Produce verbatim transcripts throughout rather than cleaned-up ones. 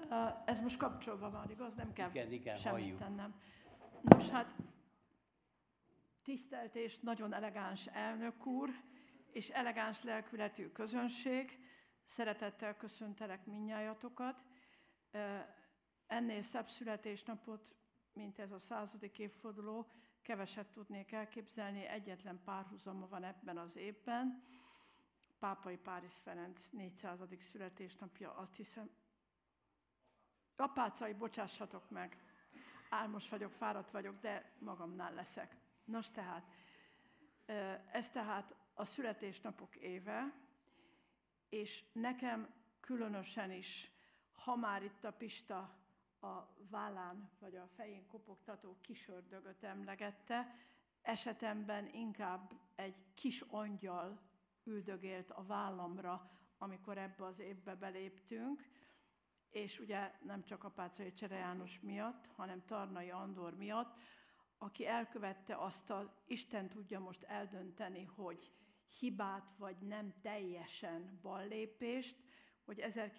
Ez most kapcsolva van, igaz? Nem kell igen, igen, semmit halljuk. tennem. Nos, hát tisztelt és nagyon elegáns elnök úr, és elegáns lelkületű közönség, szeretettel köszöntelek mindnyájatokat. Ennél szebb születésnapot, mint ez a századik évforduló, keveset tudnék elképzelni, egyetlen párhuzama van ebben az évben. Pápai Párizs Ferenc négyszázadik születésnapja, azt hiszem. Apácai, bocsássatok meg, álmos vagyok, fáradt vagyok, de magamnál leszek. Nos tehát, ez tehát a születésnapok éve, és nekem különösen is, ha már itt a Pista a vállán vagy a fején kopogtató kis ördögöt emlegette, esetemben inkább egy kis angyal üldögélt a vállamra, amikor ebbe az évbe beléptünk, és ugye nem csak Apáczai Csere János miatt, hanem Tarnai Andor miatt, aki elkövette azt a, Isten tudja most eldönteni, hogy hibát vagy nem teljesen ballépést, hogy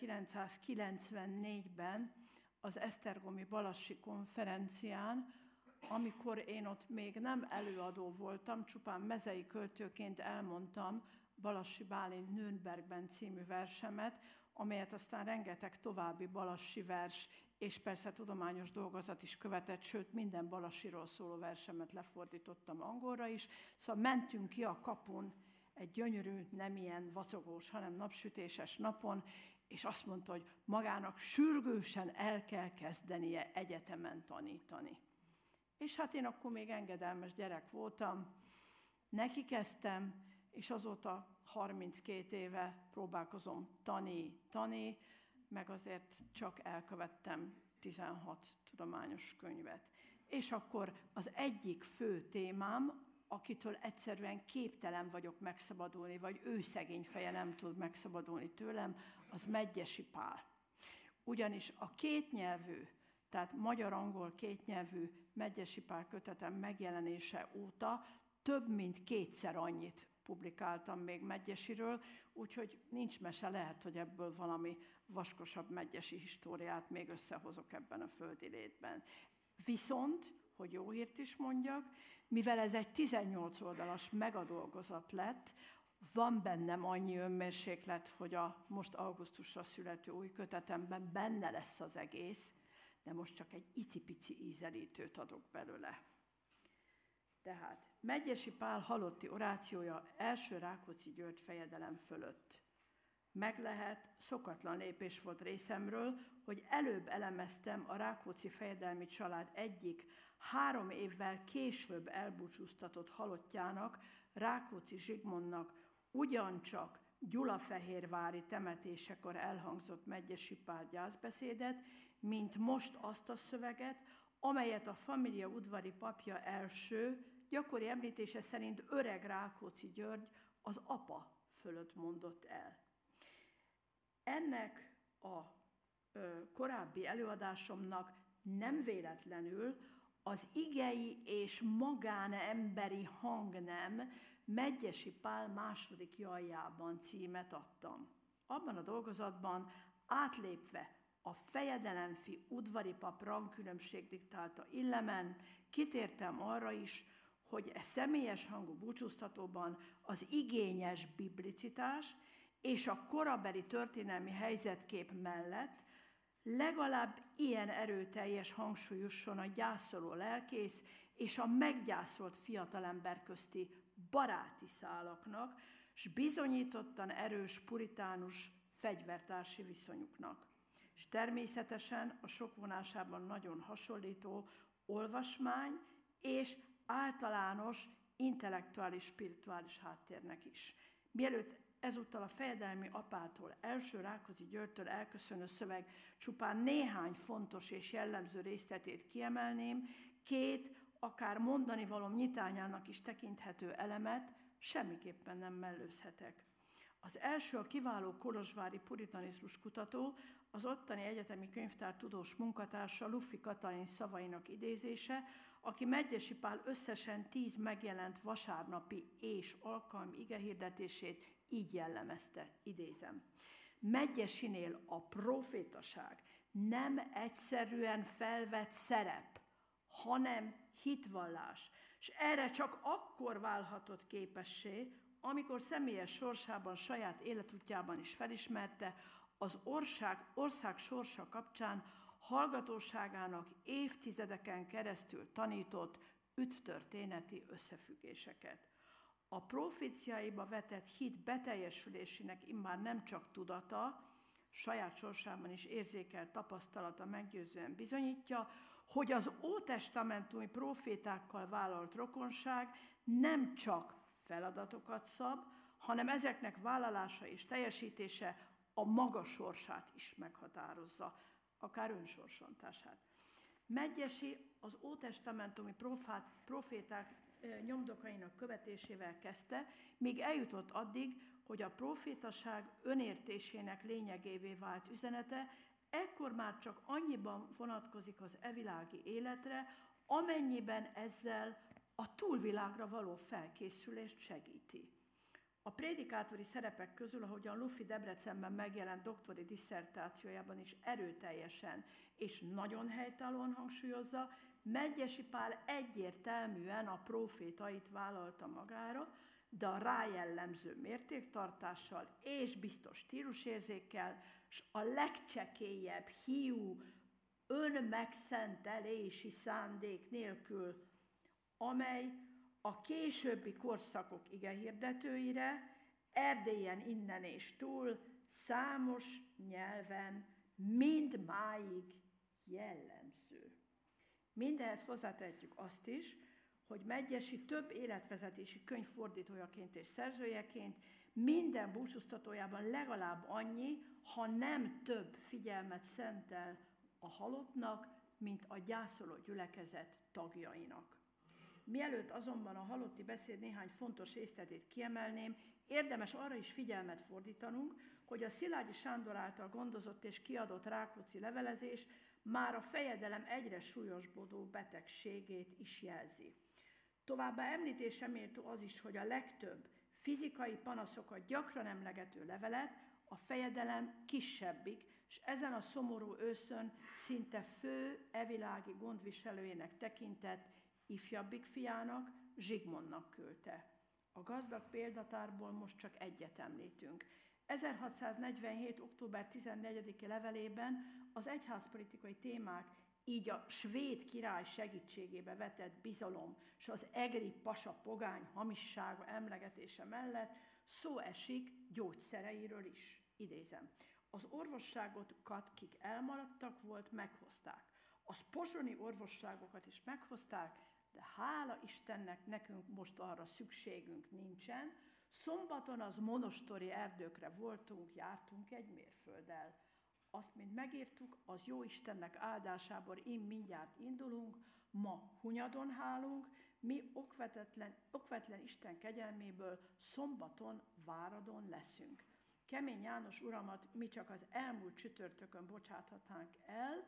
ezerkilencszázkilencvennégyben az esztergomi Balassi konferencián, amikor én ott még nem előadó voltam, csupán mezei költőként elmondtam Balassi Bálint Nürnbergben című versemet, amelyet aztán rengeteg további balassi vers, és persze tudományos dolgozat is követett, sőt minden Balassiról szóló versemet lefordítottam angolra is. Szóval mentünk ki a kapun egy gyönyörű, nem ilyen vacogós, hanem napsütéses napon, és azt mondta, hogy magának sürgősen el kell kezdenie egyetemen tanítani. És hát én akkor még engedelmes gyerek voltam, neki kezdtem, és azóta harminckét éve próbálkozom tanítani, meg azért csak elkövettem tizenhat tudományos könyvet. És akkor az egyik fő témám, akitől egyszerűen képtelen vagyok megszabadulni, vagy ő szegény feje nem tud megszabadulni tőlem, az Medgyessy Pál. Ugyanis a kétnyelvű, tehát magyar-angol kétnyelvű Medgyessy Pál kötetem megjelenése óta több mint kétszer annyit publikáltam még Medgyessy-ről, úgyhogy nincs mese, lehet, hogy ebből valami vaskosabb Medgyessy históriát még összehozok ebben a földi létben. Viszont, hogy jó hírt is mondjak, mivel ez egy tizennyolc oldalas megadolgozat lett, van bennem annyi önmérséklet, hogy a most augusztusra születő új kötetemben benne lesz az egész, de most csak egy icipici ízelítőt adok belőle. Tehát Medgyessy Pál halotti orációja első Rákóczi György fejedelem fölött. Meg lehet, szokatlan lépés volt részemről, hogy előbb elemeztem a Rákóczi fejedelmi család egyik három évvel később elbúcsúztatott halottjának, Rákóczi Zsigmondnak ugyancsak gyulafehérvári temetésekor elhangzott Medgyessy Pál gyászbeszédet, mint most azt a szöveget, amelyet a família udvari papja első, gyakori említése szerint öreg Rákóczi György az apa fölött mondott el. Ennek a ö, korábbi előadásomnak nem véletlenül az igei és magánemberi hangnem Medgyessy Pál második jaljában címet adtam. Abban a dolgozatban átlépve a fejedelemfi udvari pap rangkülönbség diktálta illemen, kitértem arra is, hogy e személyes hangú búcsúztatóban az igényes biblicitás és a korabeli történelmi helyzetkép mellett legalább ilyen erőteljes hangsúly jusson a gyászoló lelkész és a meggyászolt fiatalember közti baráti szálaknak, s bizonyítottan erős puritánus fegyvertársi viszonyuknak. És természetesen a sok vonásában nagyon hasonlító olvasmány és általános intellektuális, spirituális háttérnek is. Mielőtt ezúttal a fejedelmi apától, első Rákóczi Györgytől elköszönő szöveg csupán néhány fontos és jellemző részletét kiemelném, két, akár mondani valóm nyitányának is tekinthető elemet semmiképpen nem mellőzhetek. Az első a kiváló kolozsvári puritanizmus kutató, az ottani egyetemi könyvtár tudós munkatársa Luffi Katalin szavainak idézése, aki Medgyessy Pál összesen tíz megjelent vasárnapi és alkalmi igehirdetését így jellemezte, idézem. Medgyessynél a profétaság nem egyszerűen felvett szerep, hanem hitvallás. És erre csak akkor válhatott képessé, amikor személyes sorsában, saját életútjában is felismerte az ország, ország sorsa kapcsán hallgatóságának évtizedeken keresztül tanított üdvtörténeti összefüggéseket. A proféciáiba vetett hit beteljesülésének immár nem csak tudata, saját sorsában is érzékelt tapasztalata meggyőzően bizonyítja, hogy az ótestamentumi profétákkal vállalt rokonság nem csak feladatokat szab, hanem ezeknek vállalása és teljesítése a maga sorsát is meghatározza, akár önsorsontását. Medgyessy az ótestamentumi proféták nyomdokainak követésével kezdte, míg eljutott addig, hogy a profétaság önértésének lényegévé vált üzenete ekkor már csak annyiban vonatkozik az evilági életre, amennyiben ezzel a túlvilágra való felkészülést segíti. A prédikátori szerepek közül, ahogyan Luffy Debrecenben megjelent doktori disszertációjában is erőteljesen és nagyon helytállóan hangsúlyozza, Medgyessy Pál egyértelműen a profétait vállalta magára, de a rájellemző mértéktartással és biztos stílusérzékkel, s a legcsekélyebb hiú önmegszentelési szándék nélkül, amely a későbbi korszakok igehirdetőire Erdélyen innen és túl számos nyelven mindmáig jellemző. Mindehez hozzátehetjük azt is, hogy Medgyessy több életvezetési könyv fordítójaként és szerzőjeként minden búcsúztatójában legalább annyi, ha nem több figyelmet szentel a halottnak, mint a gyászoló gyülekezet tagjainak. Mielőtt azonban a halotti beszéd néhány fontos részletét kiemelném, érdemes arra is figyelmet fordítanunk, hogy a Szilágyi Sándor által gondozott és kiadott Rákóczi levelezés már a fejedelem egyre súlyosbodó betegségét is jelzi. Továbbá említésre méltó az is, hogy a legtöbb fizikai panaszokat gyakran emlegető levelet a fejedelem kisebbik, és ezen a szomorú őszön szinte fő evilági gondviselőjének tekintett ifjabbik fiának, Zsigmondnak küldte. A gazdag példatárból most csak egyet említünk. ezerhatszáznegyvenhét. október tizennegyedike levelében az egyházpolitikai témák, így a svéd király segítségébe vetett bizalom és az egri pasa pogány hamissága emlegetése mellett szó esik gyógyszereiről is. Idézem. Az orvosságokat, kik elmaradtak volt, meghozták. Az pozsonyi orvosságokat is meghozták, de hála Istennek nekünk most arra szükségünk nincsen. Szombaton az monostori erdőkre voltunk, jártunk egy mérfölddel. Azt, mint megírtuk, az jó Istennek áldásából én mindjárt indulunk, ma Hunyadon hálunk, mi okvetetlen, okvetlen Isten kegyelméből szombaton Váradon leszünk. Kemény János uramat mi csak az elmúlt csütörtökön bocsáthatnánk el.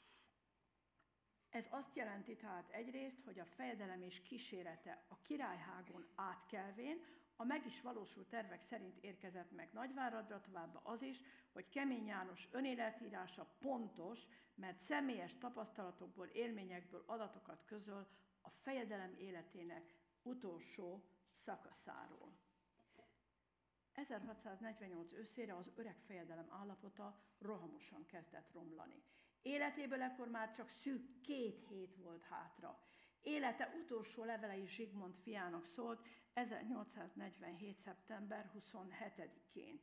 Ez azt jelenti tehát egyrészt, hogy a fejedelem és kísérete a királyhágon átkelvén a meg is valósult tervek szerint érkezett meg Nagyváradra, továbbá az is, hogy Kemény János önéletírása pontos, mert személyes tapasztalatokból, élményekből adatokat közöl a fejedelem életének utolsó szakaszáról. ezerhatszáznegyvennyolc őszére az öreg fejedelem állapota rohamosan kezdett romlani. Életéből ekkor már csak szűk két hét volt hátra. Élete utolsó levelei Zsigmond fiának szólt ezernyolcszáznegyvenhét. szeptember huszonhetedikén.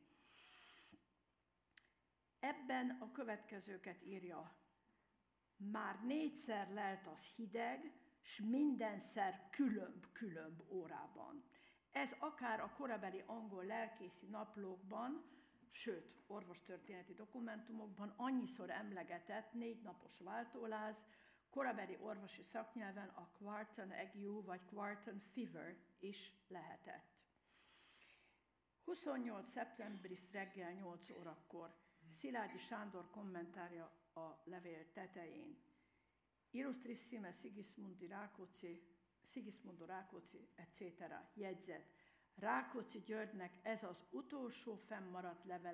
Ebben a következőket írja. Már négyszer lelt az hideg, s mindenszer különb-különb órában. Ez akár a korabeli angol lelkészi naplókban, sőt, orvostörténeti dokumentumokban annyiszor emlegetett négy napos váltóláz, korabeli orvosi szaknyelven a quartan ague vagy quartan fever is lehetett. huszonnyolc. szeptemberis reggel nyolc órakor Szilágyi Sándor kommentárja a levél tetején. Illustrissime Sigismundi Rákóczi, Sigismundo Rákóczi, et cetera. Jegyzet. Rákóczi Györgynek ez az utolsó fennmaradt levele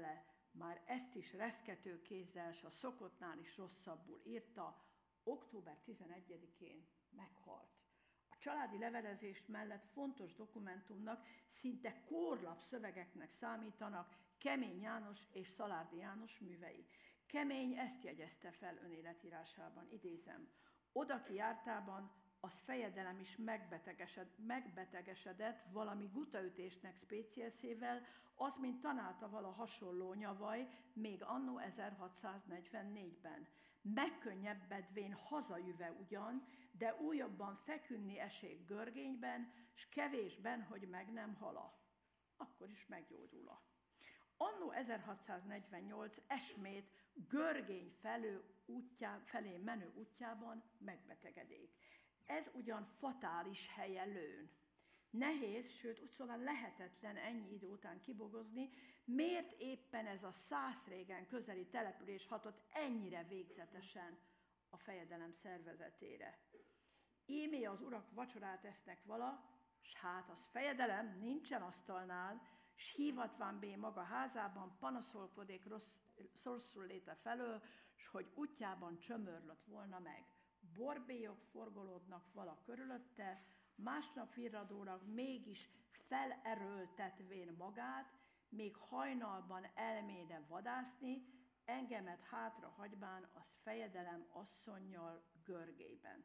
már ezt is reszkető kézzel, s a szokottnál is rosszabbul írta, október tizenegyedikén meghalt. A családi levelezés mellett fontos dokumentumnak, szinte kórlap szövegeknek számítanak Kemény János és Szaládi János művei. Kemény ezt jegyezte fel önéletírásában, idézem: odaki jártában az fejedelem is megbetegesed, megbetegesedett valami gutaütésnek spécieszével, az, mint tanálta vala hasonló nyavaj, még annó ezerhatszáznegyvennégyben. Megkönnyebbedvén hazajöve ugyan, de újabban fekünni esély görgényben, s kevésben, hogy meg nem hala. Akkor is meggyógyula. Annó ezerhatszáznegyvennyolc esmét görgény felő útjá, felé menő útjában megbetegedék. Ez ugyan fatális helye lőn. Nehéz, sőt, úgy szóval lehetetlen ennyi idő után kibogozni, miért éppen ez a Szászrégen közeli település hatott ennyire végzetesen a fejedelem szervezetére. Ímé az urak vacsorát esznek vala, s hát az fejedelem nincsen asztalnál, s hívatván bé maga házában panaszolkodék rossz, rosszul léte felől, s hogy útjában csömörlött volna meg. Borbélyok forgolódnak vala körülötte, másnap virradólag mégis felerőltetvén magát, még hajnalban elméne vadászni, engemet hátra hagyván az fejedelem asszonnyal görgében.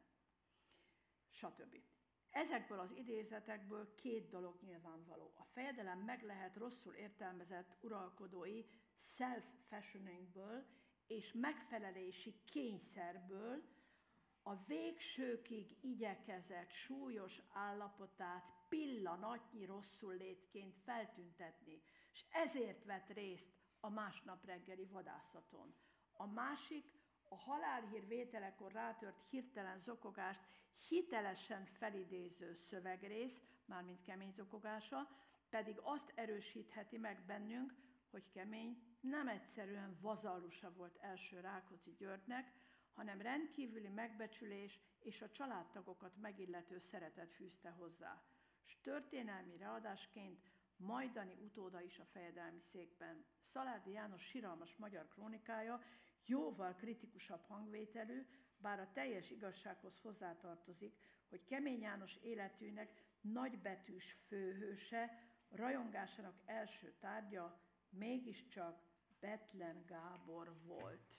Stb. Ezekből az idézetekből két dolog nyilvánvaló. A fejedelem meg lehet rosszul értelmezett uralkodói self-fashioningből és megfelelési kényszerből, a végsőkig igyekezett súlyos állapotát pillanatnyi rosszullétként feltüntetni, és ezért vett részt a másnap reggeli vadászaton. A másik, a halálhír vételekor rátört hirtelen zokogást hitelesen felidéző szövegrész, mármint Kemény zokogása, pedig azt erősítheti meg bennünk, hogy Kemény nem egyszerűen vazallusa volt első Rákóczi Györgynek, hanem rendkívüli megbecsülés és a családtagokat megillető szeretet fűzte hozzá. S történelmi readásként majdani utóda is a fejedelmi székben. Szaládi János siralmas magyar krónikája jóval kritikusabb hangvételű, bár a teljes igazsághoz hozzátartozik, hogy Kemény János életűnek nagybetűs főhőse, rajongásának első tárgya mégiscsak Bethlen Gábor volt.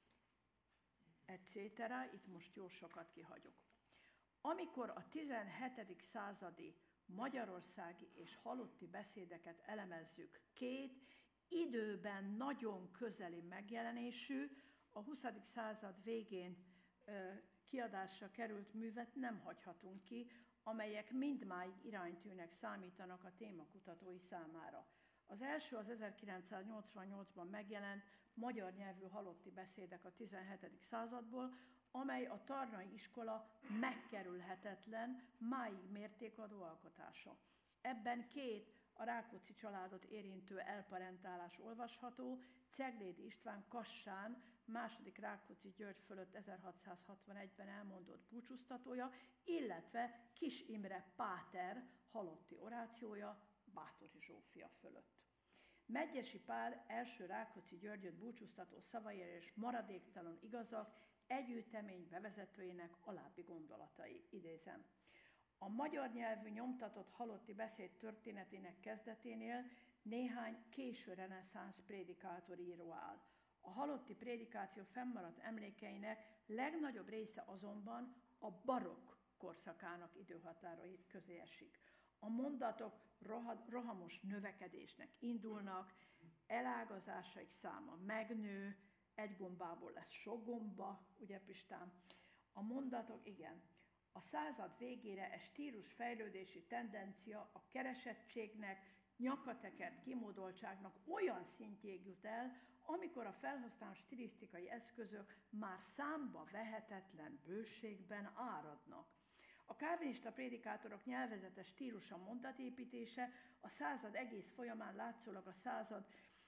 et cetera. Itt most jó sokat kihagyok. Amikor a tizenhetedik századi magyarországi és halotti beszédeket elemezzük, két időben nagyon közeli megjelenésű, a huszadik század végén ö, kiadásra került művet nem hagyhatunk ki, amelyek mindmáig iránytűnek számítanak a témakutatói számára. Az első az ezerkilencszáznyolcvannyolcban megjelent magyar nyelvű halotti beszédek a tizenhetedik századból, amely a Tarnai Iskola megkerülhetetlen, máig mértékadó alkotása. Ebben két a Rákóczi családot érintő elparentálás olvasható, Ceglédi István Kassán, második Rákóczi György fölött ezerhatszázhatvanegyben elmondott búcsúztatója, illetve Kis Imre páter halotti orációja Báthori Zsófia fölött. Medgyessy Pál első Rákóczi Györgyöt búcsúztató szavaira és maradéktalan igazak együttemény bevezetőjének alábbi gondolatai, idézem. A magyar nyelvű nyomtatott halotti beszéd történetének kezdeténél néhány késő reneszánsz prédikátor író áll. A halotti prédikáció fennmaradt emlékeinek legnagyobb része azonban a barokk korszakának időhatárai közé esik. A mondatok rohamos növekedésnek indulnak, elágazásaik száma megnő, egy gombából lesz sok gomba, ugye Pistán? A mondatok, igen. A század végére e stílusfejlődési tendencia a keresettségnek, nyakatekert kimódoltságnak olyan szintjéig jut el, amikor a felhasznált stilisztikai eszközök már számba vehetetlen bőségben áradnak. A kálvinista prédikátorok nyelvezetes stílusa mondatépítése a század egész folyamán látszólag a század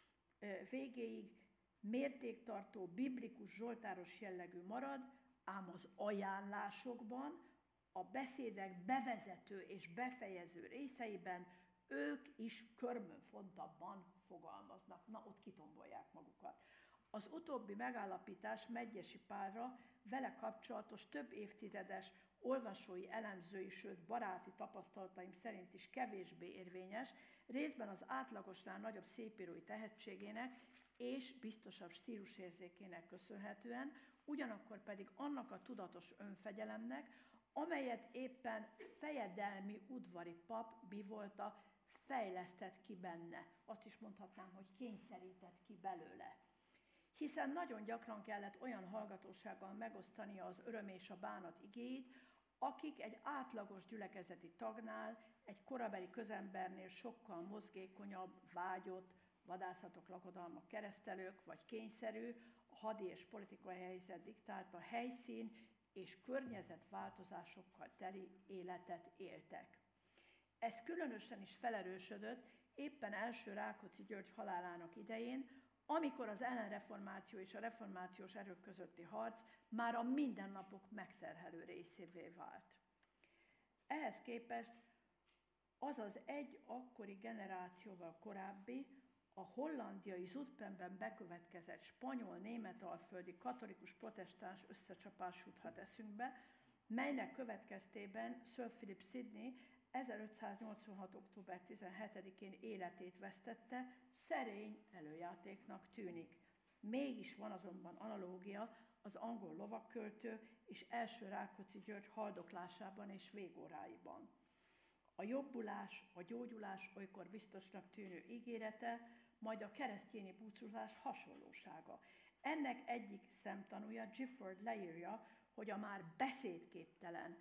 végéig mértéktartó, biblikus, zsoltáros jellegű marad, ám az ajánlásokban, a beszédek bevezető és befejező részeiben ők is körmönfontabban fogalmaznak. Na, ott kitombolják magukat. Az utóbbi megállapítás Medgyessy Pálra, vele kapcsolatos több évtizedes olvasói, elemzői, sőt baráti tapasztalataim szerint is kevésbé érvényes, részben az átlagosnál nagyobb szépírói tehetségének és biztosabb stílusérzékének köszönhetően, ugyanakkor pedig annak a tudatos önfegyelemnek, amelyet éppen fejedelmi udvari pap Bivolta fejlesztett ki benne. Azt is mondhatnám, hogy kényszerített ki belőle. Hiszen nagyon gyakran kellett olyan hallgatósággal megosztania az öröm és a bánat igéit, akik egy átlagos gyülekezeti tagnál, egy korabeli közembernél sokkal mozgékonyabb, vágyott, vadászatok, lakodalmak, keresztelők vagy kényszerű, a hadi és politikai helyzet diktálta helyszín és környezetváltozásokkal teli életet éltek. Ez különösen is felerősödött éppen első Rákóczi György halálának idején, amikor az ellenreformáció és a reformációs erők közötti harc már a mindennapok megterhelő részévé vált. Ehhez képest az az egy akkori generációval korábbi, a hollandiai Zutphenben bekövetkezett spanyol-németalföldi katolikus-protestáns összecsapás juthat eszünkbe, melynek következtében Sir Philip Sidney ezerötszáznyolcvanhat. október tizenhetedikén életét vesztette, szerény előjátéknak tűnik. Mégis van azonban analógia az angol lovakköltő és első Rákóczi György haldoklásában és végóráiban. A jobbulás, a gyógyulás olykor biztosnak tűnő ígérete, majd a keresztényi búcsúzás hasonlósága. Ennek egyik szemtanúja Gifford leírja, hogy a már beszédképtelen,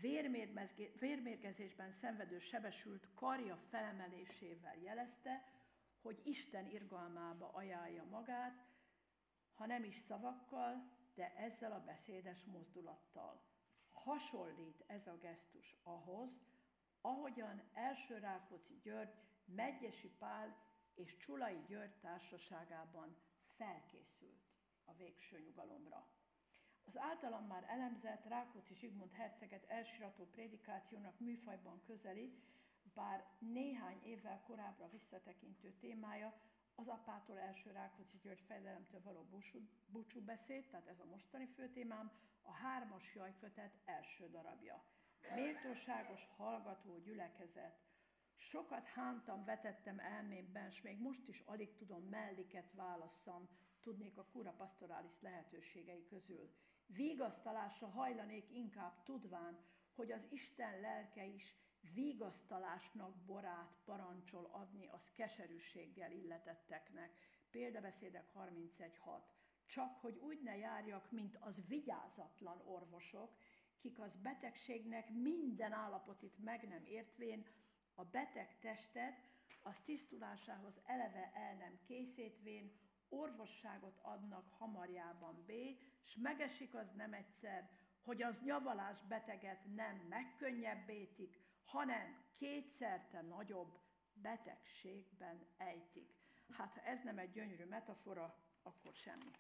vérmérgezésben szenvedő sebesült karja felemelésével jelezte, hogy Isten irgalmába ajánlja magát, ha nem is szavakkal, de ezzel a beszédes mozdulattal. Hasonlít ez a gesztus ahhoz, ahogyan első Rákóczi György, Medgyessy Pál és Csulai György társaságában felkészült a végső nyugalomra. Az általam már elemzett Rákóczi Zsigmond herceget elsirató prédikációnak műfajban közeli, bár néhány évvel korábbra visszatekintő témája az apától első Rákóczi György fejedelemtől való búcsúbeszéd, tehát ez a mostani főtémám, a hármas jajkötet első darabja. Méltóságos hallgató gyülekezet. Sokat hántam, vetettem elmémben, s még most is alig tudom melliket válasszam, tudnék a cura pastoralis lehetőségei közül. Vigasztalásra hajlanék inkább tudván, hogy az Isten lelke is vigasztalásnak borát parancsol adni az keserűséggel illetetteknek. Példabeszédek harmincegy hat. Csak hogy úgy ne járjak, mint az vigyázatlan orvosok, kik az betegségnek minden állapotit meg nem értvén, a beteg testet az tisztulásához eleve el nem készítvén, orvosságot adnak hamarjában B, s megesik az nem egyszer, hogy az nyavalás beteget nem megkönnyebbítik, hanem kétszerte nagyobb betegségben ejtik. Hát, ha ez nem egy gyönyörű metafora, akkor semmi.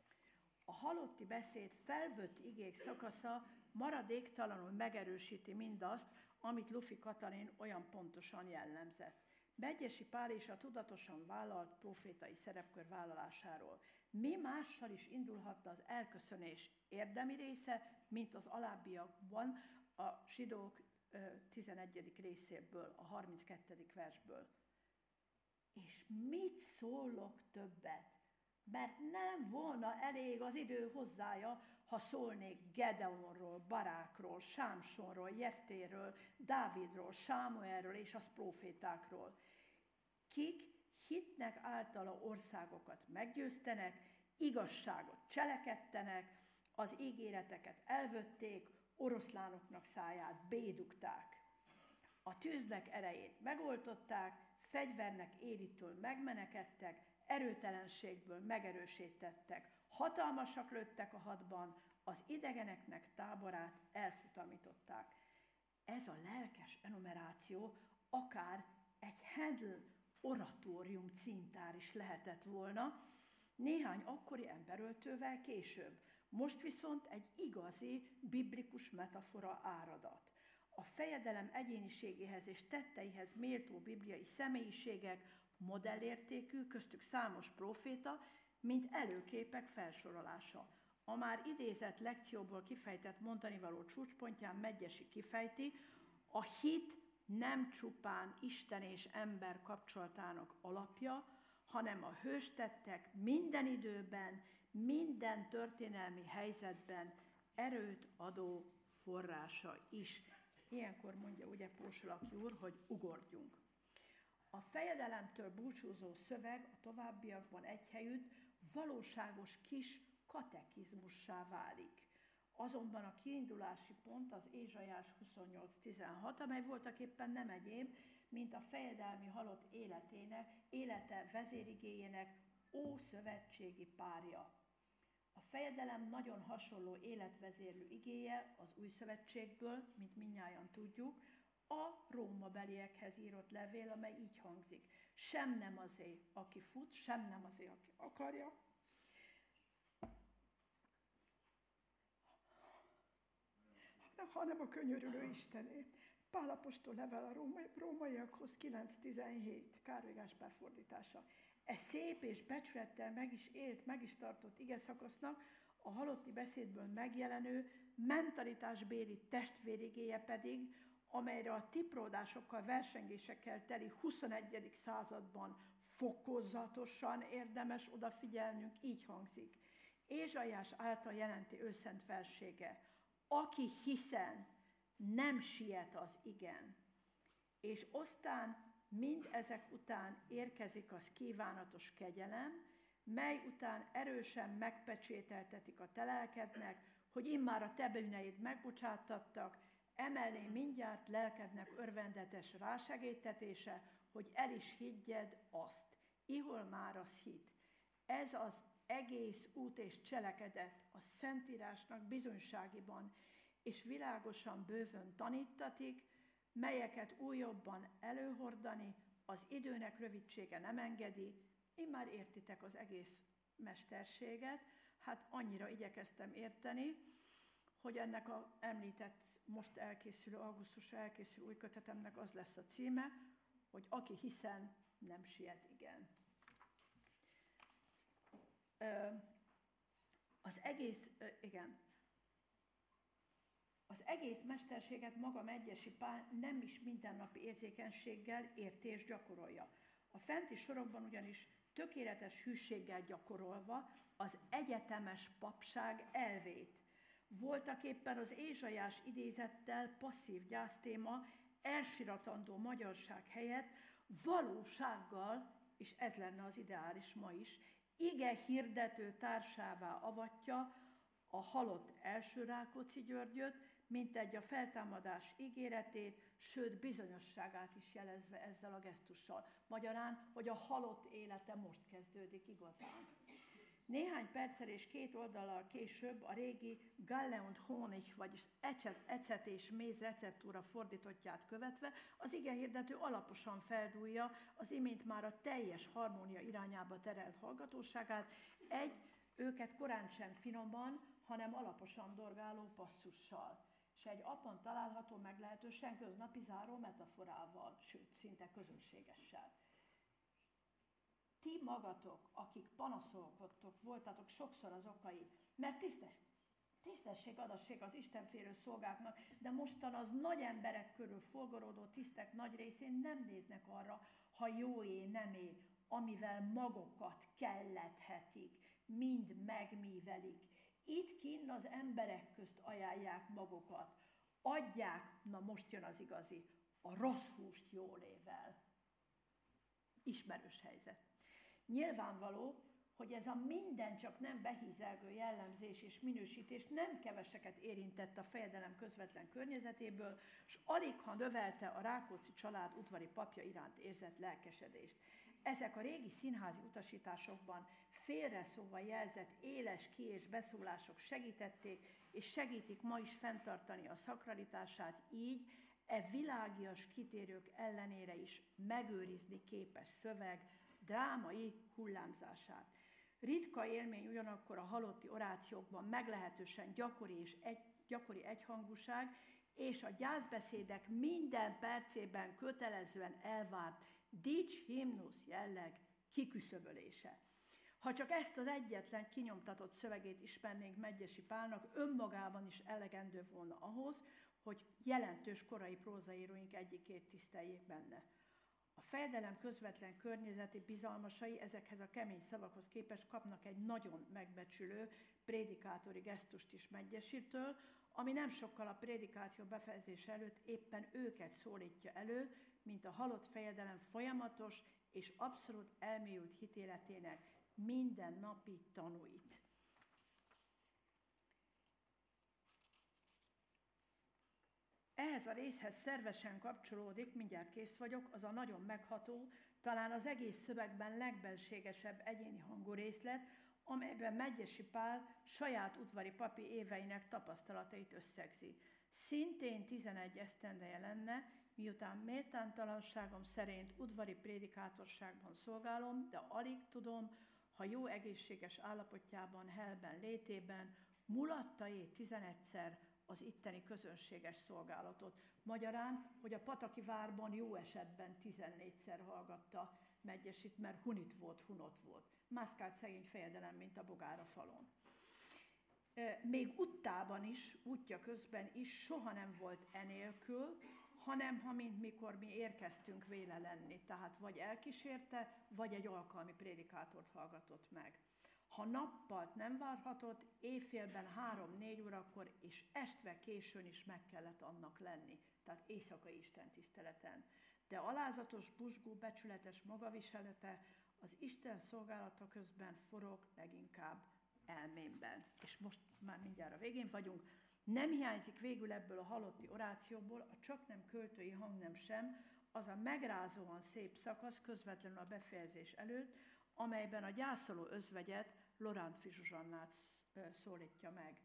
A halotti beszéd felvött igék szakasza maradéktalanul megerősíti mindazt, amit Lufi Katalin olyan pontosan jellemzett. Medgyessy Pál és a tudatosan vállalt profétai szerepkör vállalásáról. Mi mással is indulhatta az elköszönés érdemi része, mint az alábbiakban a zsidók tizenegyedik részéből, a harminckettedik versből. És mit szólok többet? Mert nem volna elég az idő hozzája, ha szólnék Gedeonról, Barákról, Sámsonról, Jeftéről, Dávidról, Sámuelről és az prófétákról, kik hitnek általa országokat meggyőztenek, igazságot cselekedtenek, az ígéreteket elvötték, oroszlánoknak száját bédugták. A tűznek erejét megoltották, fegyvernek élitől megmenekedtek, erőtelenségből megerősítettek, hatalmasak lőttek a hadban, az idegeneknek táborát elfutamították. Ez a lelkes enumeráció akár egy Handel oratórium címtár is lehetett volna, néhány akkori emberöltővel később. Most viszont egy igazi biblikus metafora áradat. A fejedelem egyéniségéhez és tetteihez méltó bibliai személyiségek modellértékű, köztük számos próféta, mint előképek felsorolása. A már idézett lekcióból kifejtett mondanivaló csúcspontján Medgyessy kifejti, a hit nem csupán Isten és ember kapcsolatának alapja, hanem a hőstettek minden időben, minden történelmi helyzetben erőt adó forrása is. Ilyenkor mondja ugye Pósolaki úr, hogy ugorjunk. A fejedelemtől búcsúzó szöveg a továbbiakban egyhelyütt valóságos kis katekizmussá válik. Azonban a kiindulási pont az Ézsaiás huszonnyolc tizenhat, amely voltaképpen nem egyéb, mint a fejedelmi halott életének, élete vezérigéjének ószövetségi párja. A fejedelem nagyon hasonló életvezérlő igéje az új szövetségből, mint mindnyájan tudjuk, a rómabeliekhez írott levél, amely így hangzik. Sem nem azé, aki fut, sem nem azé, aki akarja, hanem a könyörülő Istené. Pál apostol level a római, rómaiakhoz kilenc tizenhét, Károly Gáspár fordítása. E szép és becsülettel meg is élt, meg is tartott igeszakasznak a halotti beszédből megjelenő mentalitásbéli testvérigéje pedig, amelyre a tipródásokkal, versengésekkel teli huszonegyedik században fokozatosan érdemes odafigyelnünk, így hangzik. Ézsaiás által jelenti őszent felsége. Aki hiszen, nem siet az igen. És aztán mind ezek után érkezik az kívánatos kegyelem, mely után erősen megpecsételtetik a te lelkednek, hogy immár a te bűneid megbocsátattak, emellé mindjárt lelkednek örvendetes rásegítetése, hogy el is higgyed azt. Ihol már az hit. Ez az egész út és cselekedet a Szentírásnak bizonyságiban, és világosan bővön tanítatik, melyeket újabban előhordani, az időnek rövidsége nem engedi, immár értitek az egész mesterséget, hát annyira igyekeztem érteni, hogy ennek a említett, most elkészülő, augusztusra elkészülő új kötetemnek az lesz a címe, hogy aki hiszen, nem siet igen. Az egész, igen, az egész mesterséget maga Medgyessy Pál nem is mindennapi érzékenységgel érti és gyakorolja. A fenti sorokban ugyanis tökéletes hűséggel gyakorolva az egyetemes papság elvét. Voltaképpen az Ézsaiás idézettel passzív gyásztéma elsiratandó magyarság helyett valósággal, és ez lenne az ideális ma is, ige hirdető társává avatja a halott első Rákóczi Györgyöt, mint egy a feltámadás ígéretét, sőt bizonyosságát is jelezve ezzel a gesztussal. Magyarán, hogy a halott élete most kezdődik igazán. Néhány perccel és két oldallal később a régi Galle und Honig, vagyis ecet, ecet és méz receptúra fordítottját követve az igehirdető alaposan feldúlja az imént már a teljes harmónia irányába terelt hallgatóságát egy, őket korán sem finoman, hanem alaposan dorgáló passzussal, és egy abban található meglehetősen köznapi záró metaforával, sőt, szinte közönségessel. Ti magatok, akik panaszolkodtok, voltatok sokszor az okai, mert tisztes, tisztesség adasség az istenfélő szolgáknak, de mostan az nagy emberek körül forgaródó tisztek nagy részén nem néznek arra, ha jóé, nemé, amivel magokat kellethetik, mind megmívelik. Itt kinn az emberek közt ajánlják magukat. Adják, na most jön az igazi, a rossz húst jólével. Ismerős helyzet. Nyilvánvaló, hogy ez a minden csak nem behízelgő jellemzés és minősítés nem keveseket érintett a fejedelem közvetlen környezetéből, s aligha növelte a Rákóczi család udvari papja iránt érzett lelkesedést. Ezek a régi színházi utasításokban félreszóva jelzett éles ki- és beszólások segítették, és segítik ma is fenntartani a szakralitását, így e világias kitérők ellenére is megőrizni képes szöveg drámai hullámzását. Ritka élmény ugyanakkor a halotti orációkban meglehetősen gyakori és egy, gyakori egyhangúság, és a gyászbeszédek minden percében kötelezően elvárt dics himnusz jelleg kiküszöbölése. Ha csak ezt az egyetlen kinyomtatott szövegét ismernénk Medgyessy Pálnak, önmagában is elegendő volna ahhoz, hogy jelentős korai prózaíróink egyikét tiszteljék benne. A fejedelem közvetlen környezeti bizalmasai ezekhez a kemény szavakhoz képest kapnak egy nagyon megbecsülő prédikátori gesztust is Medgyesytől, ami nem sokkal a prédikáció befejezése előtt éppen őket szólítja elő, mint a halott fejedelem folyamatos és abszolút elmélyült hitéletének mindennapi tanúit. Ehhez a részhez szervesen kapcsolódik, mindjárt kész vagyok, az a nagyon megható, talán az egész szövegben legbenségesebb egyéni hangú részlet, amelyben Medgyessy Pál saját udvari papi éveinek tapasztalatait összegzi. Szintén tizenegy esztendeje lenne, miután méltántalanságom szerint udvari prédikátorságban szolgálom, de alig tudom, ha jó egészséges állapotjában, helben, létében mulatta-é tizenegyszer az itteni közönséges szolgálatot. Magyarán, hogy a Pataki várban jó esetben tizennégyszer hallgatta Medgyesyt, mert hunit volt, hunott volt. Mászkált szegény fejedelem, mint a bogár a falon. Még úttában is, útja közben is soha nem volt enélkül, hanem ha mint mikor mi érkeztünk véle lenni, tehát vagy elkísérte, vagy egy alkalmi prédikátort hallgatott meg. Ha nappalt nem várhatott, éjfélben három-négy órakor és estve későn is meg kellett annak lenni, tehát éjszakai istentiszteleten. De alázatos, buzsgó, becsületes magaviselete az Isten szolgálata közben forog leginkább elmémben. És most már mindjárt a végén vagyunk. Nem hiányzik végül ebből a halotti orációból a csaknem költői hangnem sem, az a megrázóan szép szakasz közvetlenül a befejezés előtt, amelyben a gyászoló özvegyet, Lorántffy Zsuzsannát szólítja meg.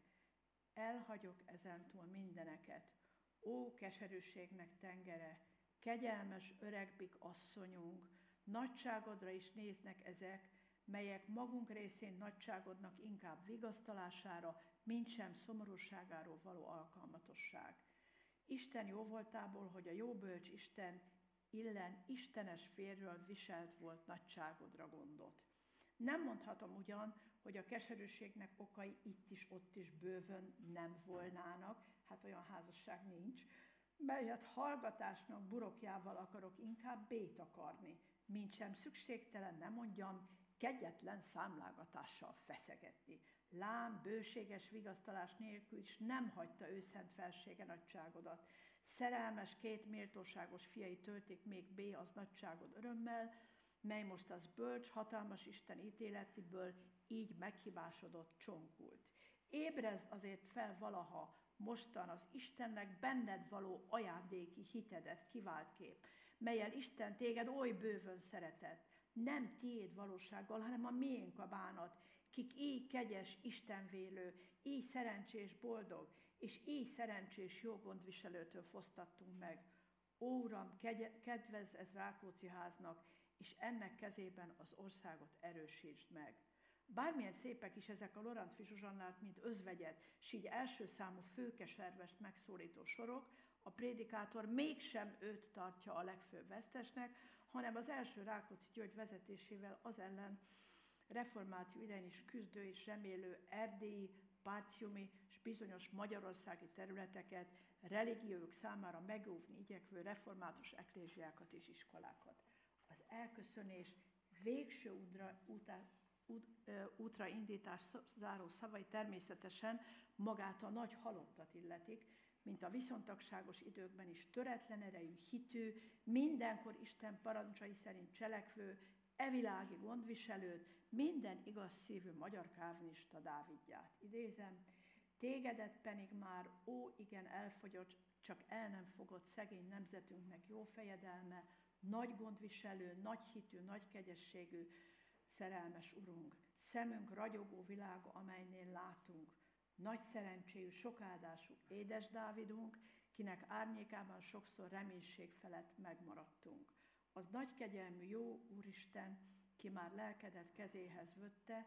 Elhagyok ezentúl mindeneket. Ó, keserűségnek tengere, kegyelmes öregbik asszonyunk, nagyságodra is néznek ezek, melyek magunk részén nagyságodnak inkább vigasztalására, mintsem szomorúságáról való alkalmatosság. Isten jóvoltából, hogy a jóbölcs Isten illen istenes férről viselt volt nagyságodra gondot. Nem mondhatom ugyan, hogy a keserűségnek okai itt is, ott is bővön nem volnának, hát olyan házasság nincs, melyet hallgatásnak burokjával akarok inkább bét akarni, mintsem szükségtelen, nem mondjam, kegyetlen számlágatással feszegetni. Lám, bőséges vigasztalás nélkül is nem hagyta ő szent felsége nagyságodat. Szerelmes két méltóságos fiai töltik még B az nagyságod örömmel, mely most az bölcs, hatalmas Isten ítéletiből így meghibásodott, csonkult. Ébrezd azért fel valaha, mostan az Istennek benned való ajándéki hitedet kivált kép, mellyel Isten téged oly bővön szeretett, nem tiéd valósággal, hanem a miénk a bánat, kik így kegyes, istenvélő, így szerencsés, boldog, és így szerencsés jó gondviselőtől fosztattunk meg. Ó, Uram, kedvezz ez Rákóczi háznak, és ennek kezében az országot erősítsd meg. Bármilyen szépek is ezek a Lorántffy Zsuzsannát, mint özvegyet, s így első számú főkeservest megszólító sorok, a prédikátor mégsem őt tartja a legfőbb vesztesnek, hanem az első Rákóczi György vezetésével az ellen reformáció idején is küzdő és remélő erdélyi, párciumi és bizonyos magyarországi területeket, religiók számára megóvni igyekvő református eklésiákat és iskolákat. Az elköszönés végső útra, útra, út, útra indítás záró szavai természetesen magát a nagy halottat illetik, mint a viszontagságos időkben is töretlen erejű, hitű, mindenkor Isten parancsai szerint cselekvő, evilági gondviselőt, minden igaz szívű magyar kálvinista Dávidját. Idézem, tégedet pedig már, ó igen elfogyott, csak el nem fogott szegény nemzetünknek jó fejedelme, nagy gondviselő, nagy hitű, nagy kegyességű, szerelmes Urunk, szemünk ragyogó világa, amelynél látunk, nagy szerencséjű, sokáldású édes Dávidunk, kinek árnyékában sokszor reménység felett megmaradtunk. Az nagy kegyelmű jó Úristen, ki már lelkedet kezéhez vötte,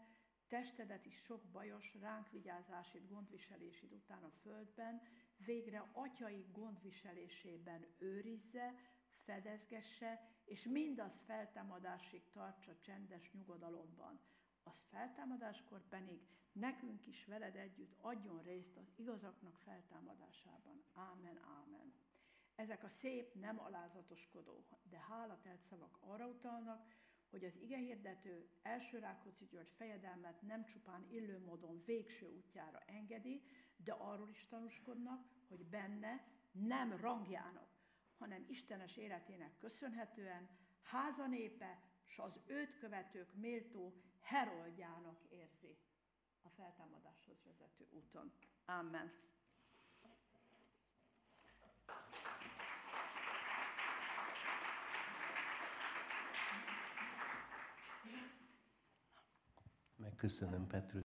Testedet is sok bajos, ránk vigyázásid, gondviselésid után a földben, végre atyai gondviselésében őrizze, fedezgesse, és mindaz feltámadásig tartsa csendes nyugodalomban. Az feltámadáskor pedig nekünk is veled együtt adjon részt az igazaknak feltámadásában. Ámen, ámen. Ezek a szép, nem alázatoskodó, de hálatelt szavak arra utalnak, hogy az igehirdető első Rákóczi György fejedelmet nem csupán illő módon végső útjára engedi, de arról is tanúskodnak, hogy benne nem rangjának, hanem istenes életének köszönhetően házanépe s az őt követők méltó heroldjának érzi a feltámadáshoz vezető úton. Amen. Megköszönöm, Petru.